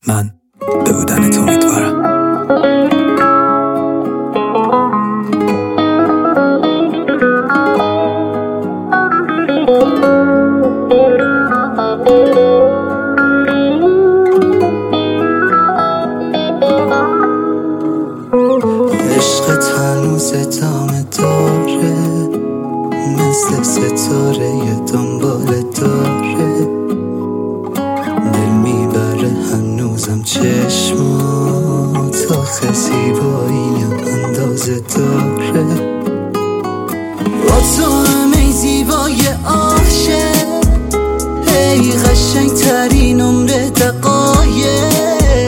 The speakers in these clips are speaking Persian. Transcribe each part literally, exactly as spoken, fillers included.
من به بودنت امیدوارم. عشقت هنوز ادامه داره، مثل ستاره دنبال داره، دل میبره هنوزم چشمات، آخه زیبایی اندازه داره. با تو همه زیبای عاشق، ای قشنگ ترین عمر دقایق،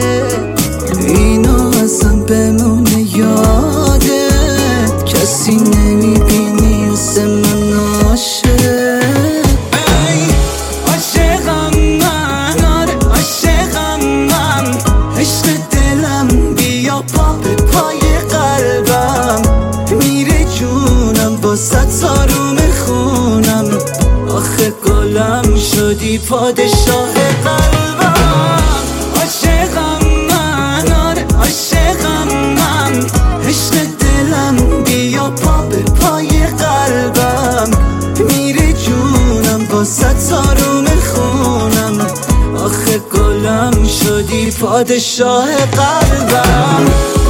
اینو ازم بمونه یاده، کسی نمیبینی مثل من عاشق. ای عاشقم من، آره عاشقم من، عشق دلم بیا پا به پای قلبم، میره جونم با ست آروم خونم، آخه گلم شدی پادشاه قلبم. عاشقم من، آره عاشقم من، عشق دلم بیا پا به پای قلبم، میره جونم با ست آروم خونم، آخه گلم شدی پادشاه قلبم.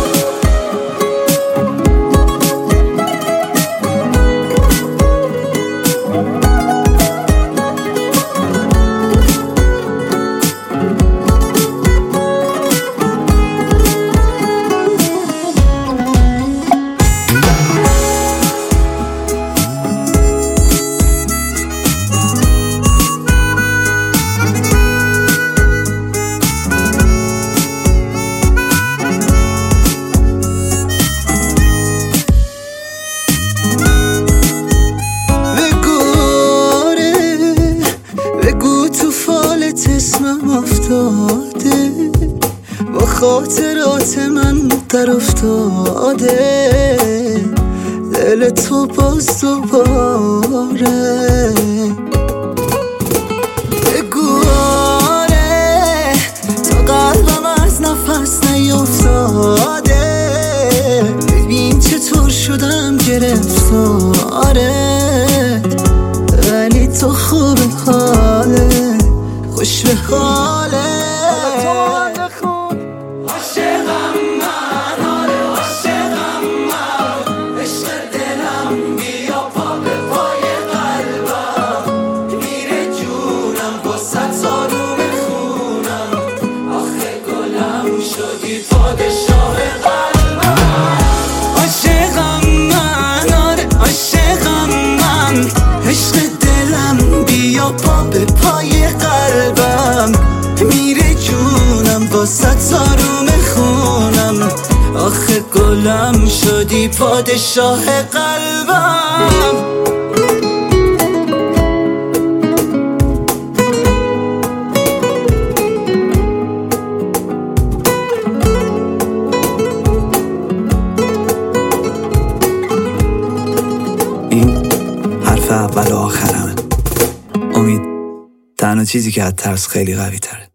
اسمم افتاده، با خاطرات من در افتاده، دل تو باز دوباره. بگو آره، تا قلبم از نفس نیفتاده، ببین چطور شدم گرفتاره، ولی تو خوب حاله، خوش به حاله. عاشقم من، آره عاشقم من، عشق دلم بیا پا به پای قلبم، میره جونم با ست آروم خونم، آخه گلم شدی پادشاه قلبم. عاشقم من، آره عاشقم من، عشق دلم بیا پا به پای قلبم، میره جونم با ست آروم خونم، آخه گلم شدی پادشاه قلبم. این حرف اول و آخرمه. امید تنها چیزی که از ترس خیلی قوی تره.